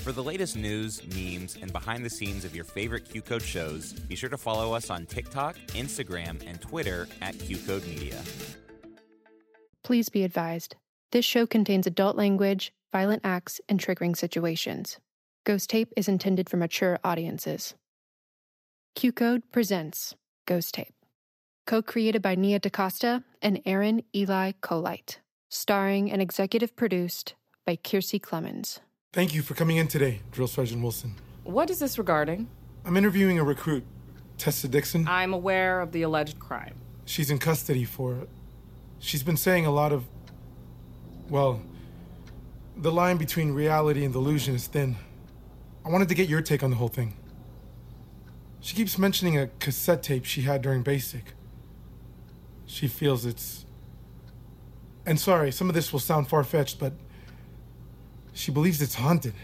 For the latest news, memes, and behind the scenes of your favorite Q-Code shows, be sure to follow us on TikTok, Instagram, and Twitter at Q-Code Media. Please be advised, this show contains adult language, violent acts, and triggering situations. Ghost Tape is intended for mature audiences. Q-Code presents Ghost Tape. Co-created by Nia DaCosta and Aaron Eli Colite. Starring and executive produced by Kiersey Clemens. Thank you for coming in today, Drill Sergeant Wilson. What is this regarding? I'm interviewing a recruit, Tessa Dixon. I'm aware of the alleged crime. She's in custody for... She's been saying a lot of... Well, the line between reality and delusion is thin. I wanted to get your take on the whole thing. She keeps mentioning a cassette tape she had during basic. She feels it's... And sorry, some of this will sound far-fetched, but she believes it's haunted.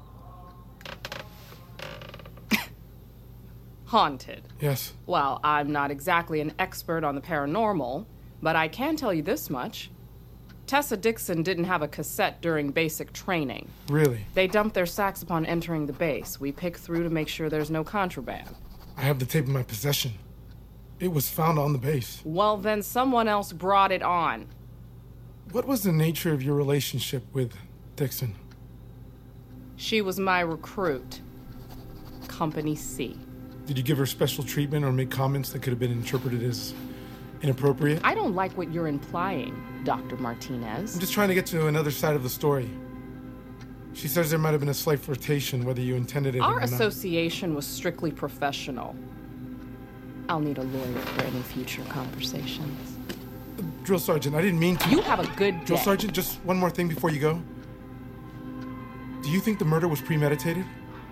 Haunted? Yes. Well, I'm not exactly an expert on the paranormal, but I can tell you this much. Tessa Dixon didn't have a cassette during basic training. Really? They dumped their sacks upon entering the base. We pick through to make sure there's no contraband. I have the tape in my possession. It was found on the base. Well, then someone else brought it on. What was the nature of your relationship with Dixon? She was my recruit. Company C. Did you give her special treatment or make comments that could have been interpreted as inappropriate? I don't like what you're implying, Dr. Martinez. I'm just trying to get to another side of the story. She says there might have been a slight flirtation, whether you intended it or not. Our association was strictly professional. I'll need a lawyer for any future conversations. Drill Sergeant, I didn't mean to... You have a good day. Drill Sergeant, just one more thing before you go. Do you think the murder was premeditated?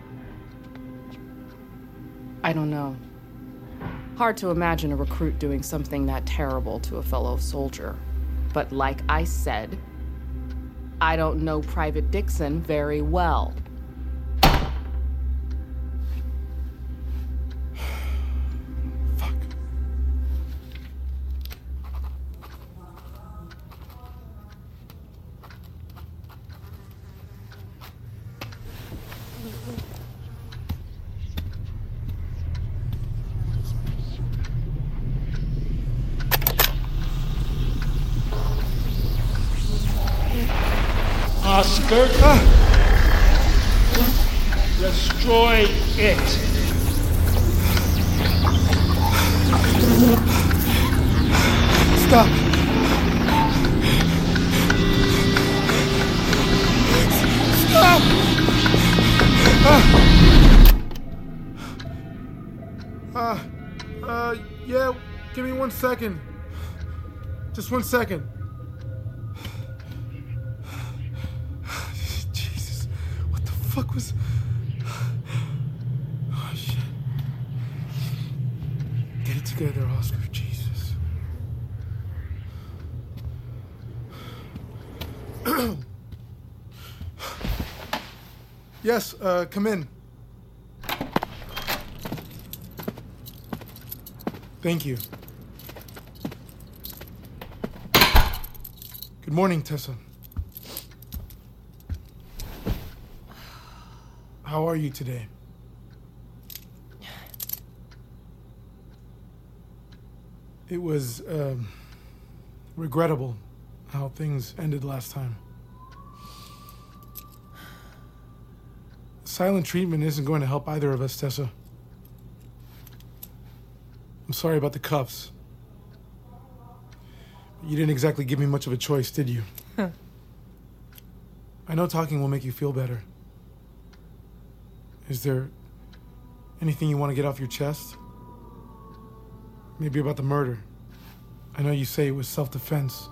I don't know. Hard to imagine a recruit doing something that terrible to a fellow soldier. But like I said, I don't know Private Dixon very well. Fuck. Oscar, destroy it. Stop! Stop! Yeah, give me 1 second. Just 1 second. Jesus, what the fuck was... Oh, shit. Get it together, Oscar, Jesus. Yes, come in. Thank you. Good morning, Tessa. How are you today? It was, regrettable how things ended last time. Silent treatment isn't going to help either of us, Tessa. I'm sorry about the cuffs. You didn't exactly give me much of a choice, did you? I know talking will make you feel better. Is there anything you want to get off your chest? Maybe about the murder. I know you say it was self-defense.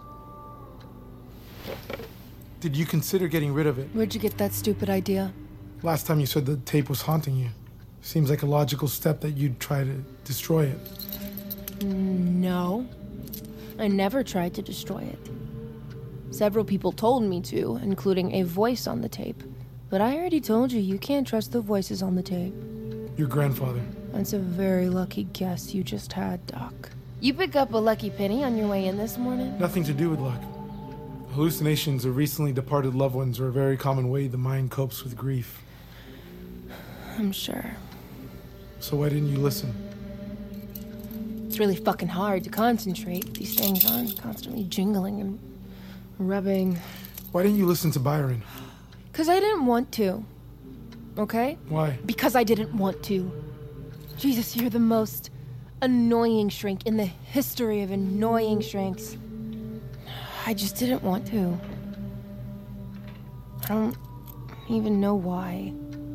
Did you consider getting rid of it? Where'd you get that stupid idea? Last time you said the tape was haunting you. Seems like a logical step that you'd try to destroy it. No. I never tried to destroy it. Several people told me to, including a voice on the tape. But I already told you can't trust the voices on the tape. Your grandfather. That's a very lucky guess you just had, Doc. You pick up a lucky penny on your way in this morning? Nothing to do with luck. Hallucinations of recently departed loved ones are a very common way the mind copes with grief. I'm sure. So why didn't you listen? It's really fucking hard to concentrate. These things on constantly jingling and rubbing. Why didn't you listen to Byron? Because I didn't want to. Okay? Why? Because I didn't want to. Jesus, you're the most annoying shrink in the history of annoying shrinks. I just didn't want to. I don't even know why.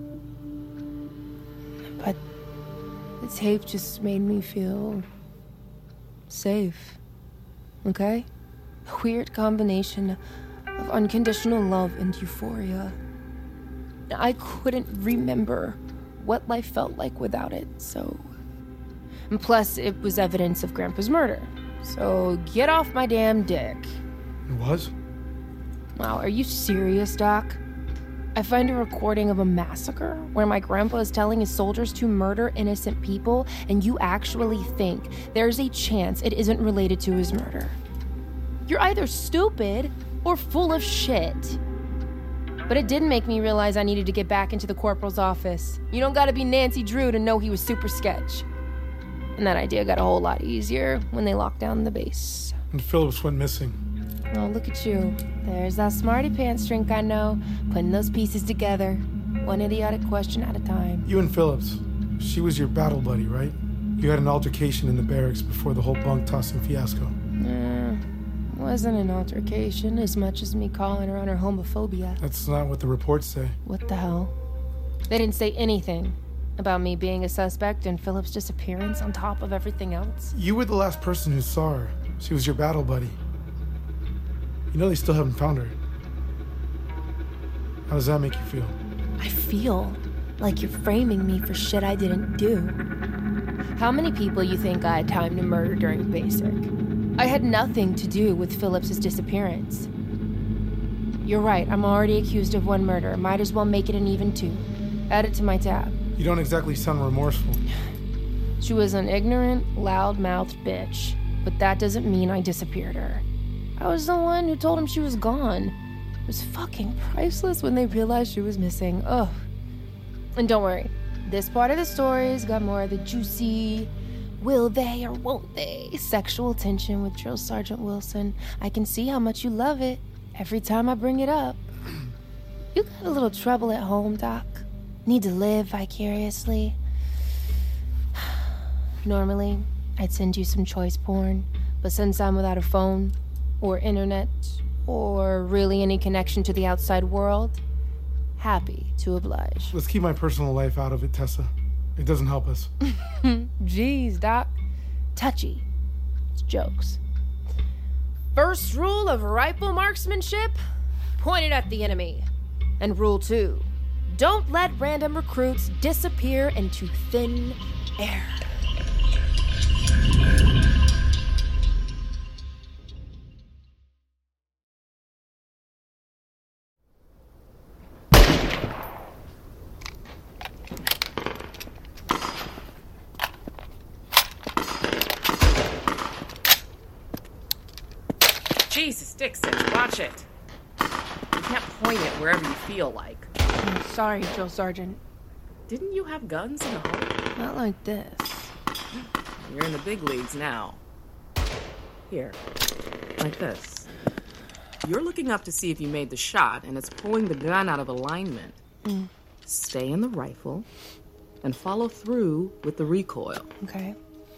But the tape just made me feel safe. Okay? A weird combination of unconditional love and euphoria. I couldn't remember what life felt like without it, so... And plus, it was evidence of Grandpa's murder. So, get off my damn dick. It was? Wow, are you serious, Doc? I find a recording of a massacre where my grandpa is telling his soldiers to murder innocent people, and you actually think there's a chance it isn't related to his murder. You're either stupid or full of shit. But it did make me realize I needed to get back into the corporal's office. You don't gotta be Nancy Drew to know he was super sketch. And that idea got a whole lot easier when they locked down the base. And Phillips went missing. Oh, look at you. There's that smarty pants drink I know, putting those pieces together. One idiotic question at a time. You and Phillips, she was your battle buddy, right? You had an altercation in the barracks before the whole bunk tossing fiasco. Wasn't an altercation as much as me calling her on her homophobia. That's not what the reports say. What the hell? They didn't say anything about me being a suspect and Phillips' disappearance on top of everything else. You were the last person who saw her. She was your battle buddy. You know they still haven't found her. How does that make you feel? I feel like you're framing me for shit I didn't do. How many people you think I had time to murder during basic? I had nothing to do with Phillips' disappearance. You're right, I'm already accused of one murder. Might as well make it an even two. Add it to my tab. You don't exactly sound remorseful. She was an ignorant, loud-mouthed bitch, but that doesn't mean I disappeared her. I was the one who told him she was gone. It was fucking priceless when they realized she was missing. Ugh. And don't worry, this part of the story's got more of the juicy, will they or won't they sexual tension with Drill Sergeant Wilson. I can see how much you love it every time I bring it up. You got a little trouble at home, Doc. Need to live vicariously. Normally, I'd send you some choice porn, but since I'm without a phone, or internet, or really any connection to the outside world, happy to oblige. Let's keep my personal life out of it, Tessa. It doesn't help us. Jeez, Doc. Touchy. It's jokes. First rule of rifle marksmanship, point it at the enemy. And rule 2, don't let random recruits disappear into thin air. Jesus, Dixon, watch it. You can't point it wherever you feel like. I'm sorry, Drill Sergeant. Didn't you have guns in the home? Not like this. You're in the big leagues now. Here, like this. You're looking up to see if you made the shot, and it's pulling the gun out of alignment. Stay in the rifle, and follow through with the recoil. Okay.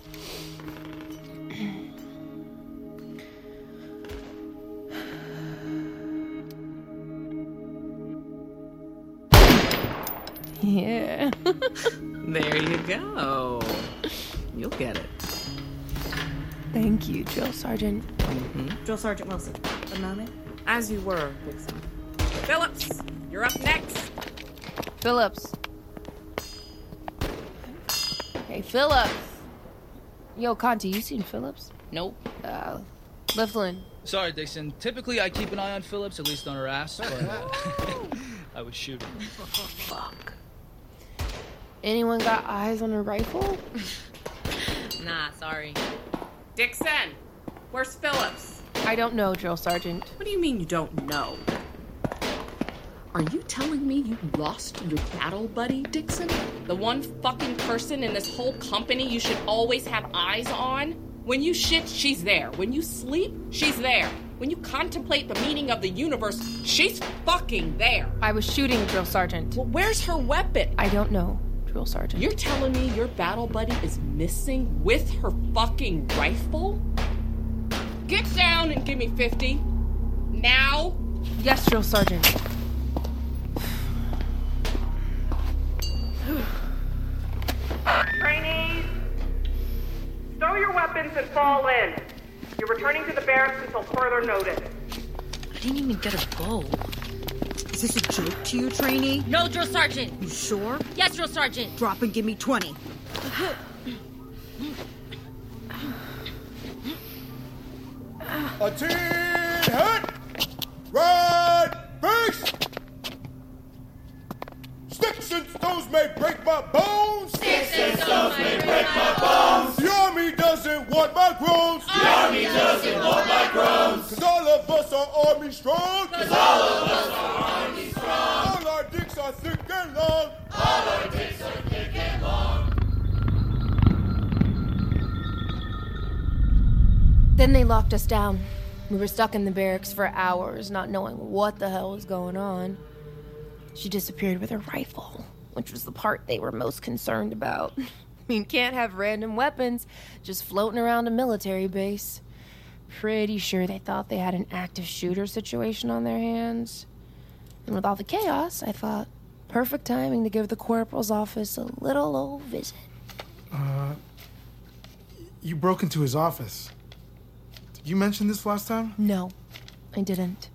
Yeah. There you go. You'll get it. Thank you, Drill Sergeant. Drill Sergeant Wilson, a moment. As you were, Dixon. Phillips, you're up next. Phillips. Hey, Phillips. Yo, Conti, you seen Phillips? Nope. Liflin. Sorry, Dixon. Typically, I keep an eye on Phillips, at least on her ass, but I was shooting. Fuck. Anyone got eyes on her rifle? Nah, sorry. Dixon, where's Phillips? I don't know, Drill Sergeant. What do you mean you don't know? Are you telling me you lost your battle buddy, Dixon? The one fucking person in this whole company you should always have eyes on? When you shit, she's there. When you sleep, she's there. When you contemplate the meaning of the universe, she's fucking there. I was shooting, Drill Sergeant. Well, where's her weapon? I don't know, Drill Sergeant. You're telling me your battle buddy is missing with her fucking rifle? Get down and give me 50. Now? Yes, Drill Sergeant. Trainees, stow your weapons and fall in. You're returning to the barracks until further notice. I didn't even get a bow. Is this a joke to you, trainee? No, Drill Sergeant. You sure? Yes, Drill Sergeant. Drop and give me 20. A tin hat! Right face! Sticks and stones may break my bones! Sticks and stones may break my bones! The army doesn't want my groans! The army doesn't want my groans! 'Cause all of us are army strong! 'Cause all of us are army strong! All our dicks are thick and long! All our dicks are thick and long! Then they locked us down. We were stuck in the barracks for hours, not knowing what the hell was going on. She disappeared with her rifle, which was the part they were most concerned about. I mean, can't have random weapons just floating around a military base. Pretty sure they thought they had an active shooter situation on their hands. And with all the chaos, I thought, perfect timing to give the corporal's office a little old visit. You broke into his office. Did you mention this last time? No, I didn't.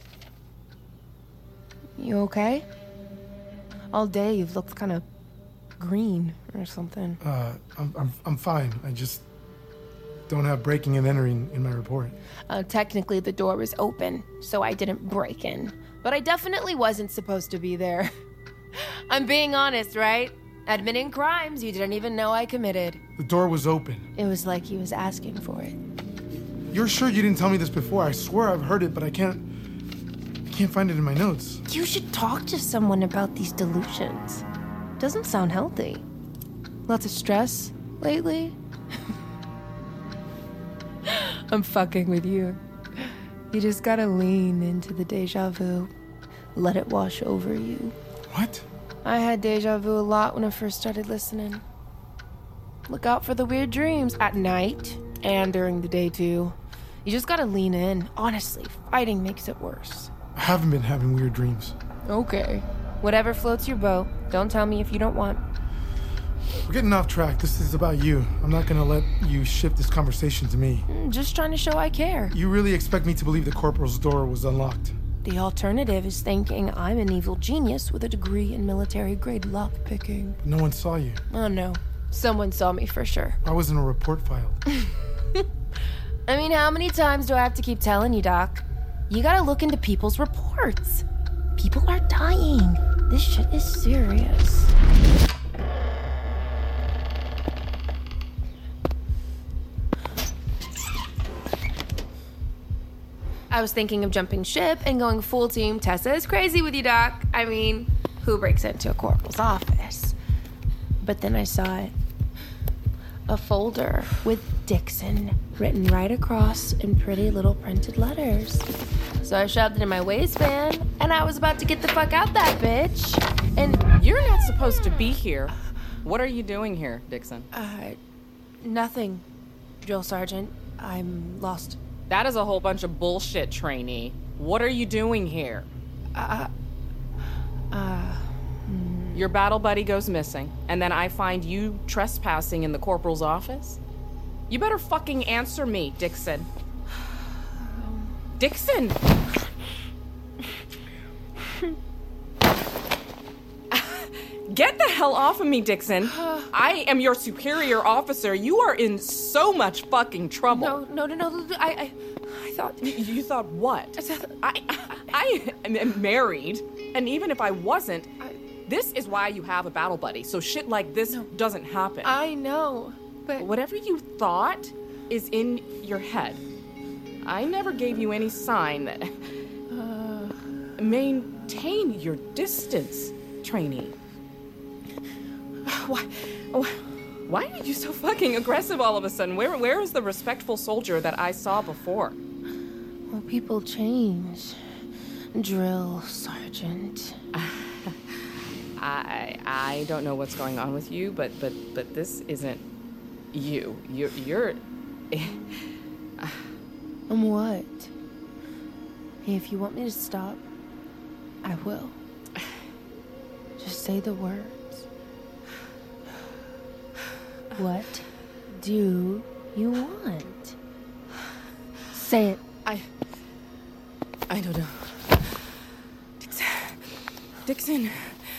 You okay? All day you've looked kind of green or something. I'm fine. I just don't have breaking and entering in my report. Technically the door was open, so I didn't break in. But I definitely wasn't supposed to be there. I'm being honest, right? Admitting crimes you didn't even know I committed. The door was open. It was like he was asking for it. You're sure you didn't tell me this before? I swear I've heard it, but I can't find it in my notes. You should talk to someone about these delusions. Doesn't sound healthy. Lots of stress lately? I'm fucking with you. You just gotta lean into the deja vu. Let it wash over you. What? I had deja vu a lot when I first started listening. Look out for the weird dreams at night and during the day too. You just gotta lean in. Honestly, fighting makes it worse. I haven't been having weird dreams. Okay. Whatever floats your boat. Don't tell me if you don't want. We're getting off track. This is about you. I'm not gonna let you shift this conversation to me. Just trying to show I care. You really expect me to believe the corporal's door was unlocked? The alternative is thinking I'm an evil genius with a degree in military-grade lockpicking. No one saw you. Oh no. Someone saw me for sure. I was in a report filed. I mean, how many times do I have to keep telling you, Doc? You gotta look into people's reports. People are dying. This shit is serious. I was thinking of jumping ship and going full team. Tessa is crazy with you, Doc. I mean, who breaks into a corporal's office? But then I saw it. A folder with Dixon written right across in pretty little printed letters. So I shoved it in my waistband, and I was about to get the fuck out that bitch. And you're not supposed to be here. What are you doing here, Dixon? Nothing, Drill Sergeant. I'm lost. That is a whole bunch of bullshit, trainee. What are you doing here? Your battle buddy goes missing, and then I find you trespassing in the corporal's office? You better fucking answer me, Dixon. Dixon! Get the hell off of me, Dixon. I am your superior officer. You are in so much fucking trouble. No. I thought... You thought what? I am married, and even if I wasn't... This is why you have a battle buddy, so shit like this doesn't happen. I know, but... Whatever you thought is in your head. I never gave you any sign that... Maine, maintain your distance, trainee. Why are you so fucking aggressive all of a sudden? Where is the respectful soldier that I saw before? Well, people change. Drill sergeant. I don't know what's going on with you, but this isn't you. You're What? Hey, if you want me to stop, I will. Just say the words. What do you want? Say it. I don't know. Dixon.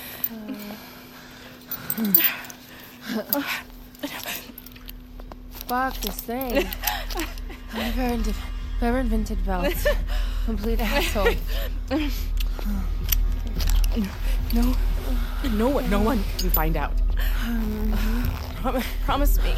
Fuck this thing. Whoever invented belts. Complete asshole. No one can find out. Promise me.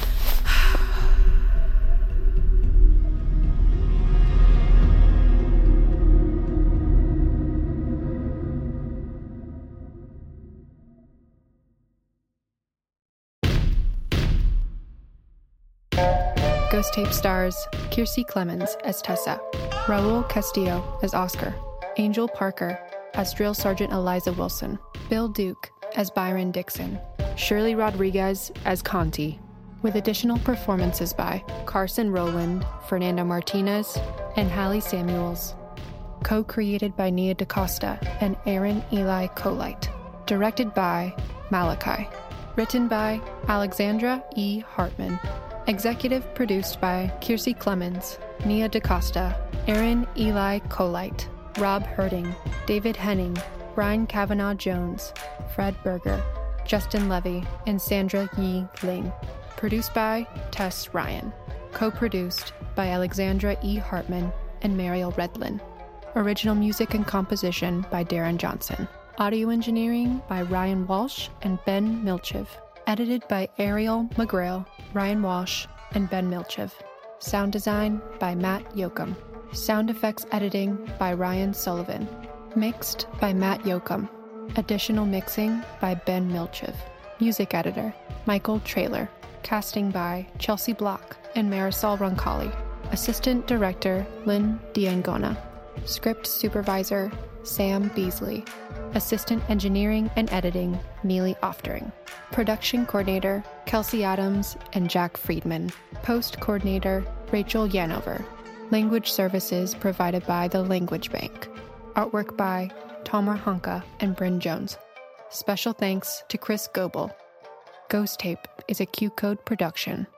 Ghost Tape stars Kiersey Clemens as Tessa, Raul Castillo as Oscar, Angel Parker as Drill Sergeant Eliza Wilson, Bill Duke as Byron Dixon, Shirley Rodriguez as Conti, with additional performances by Carson Rowland, Fernando Martinez, and Hallie Samuels. Co-created by Nia DaCosta and Aaron Eli Colite. Directed by Malachi. Written by Alexandra E. Hartman. Executive produced by Kiersey Clemens, Nia DaCosta, Aaron Eli Colite, Rob Herding, David Henning, Brian Kavanaugh Jones, Fred Berger, Justin Levy, and Sandra Yi Ling. Produced by Tess Ryan. Co-produced by Alexandra E. Hartman and Mariel Redlin. Original music and composition by Darren Johnson. Audio engineering by Ryan Walsh and Ben Milchev. Edited by Ariel McGrail, Ryan Walsh, and Ben Milchev. Sound design by Matt Yoakum. Sound effects editing by Ryan Sullivan. Mixed by Matt Yoakum. Additional mixing by Ben Milchev. Music editor, Michael Traylor. Casting by Chelsea Block and Marisol Roncalli. Assistant director, Lynn Diangona. Script supervisor, Sam Beasley. Assistant engineering and editing, Neely Oftering. Production coordinator, Kelsey Adams and Jack Friedman. Post coordinator, Rachel Yanover. Language services provided by the Language Bank. Artwork by Tomer Honka and Bryn Jones. Special thanks to Chris Goebel. Ghost Tape is a Q Code production.